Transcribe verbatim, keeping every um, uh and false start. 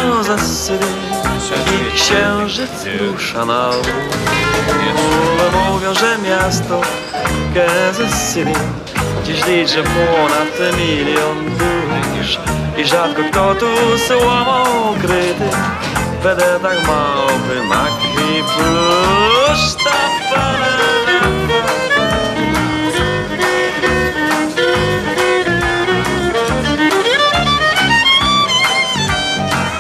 Kansas City i księżyc rusza na łuk. Mówią, że miasto Kansas City dziś liczy ponad milion dusz i rzadko kto tu słomą kryty wedle tak małpy ma.